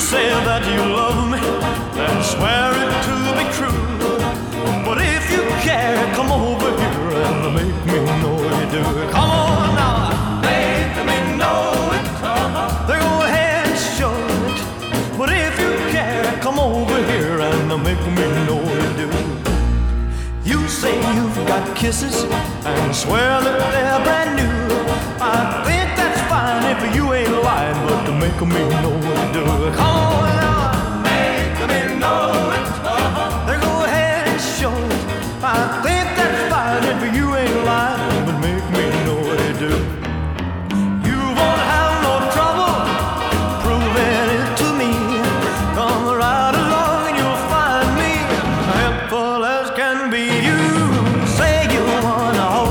say that you love me and swear it to be true. But if you care, come over here and make me know you do. Come on now, make me know it. Then go ahead and show it. But if you care, come over here and make me know you do. You say you've got kisses and swear that they're brand new. I think that's fine if you ain't lying, but to make me know what to do. Come on now, make me know it. Then go ahead and show it. I think that's fine if you ain't lying, but make me know.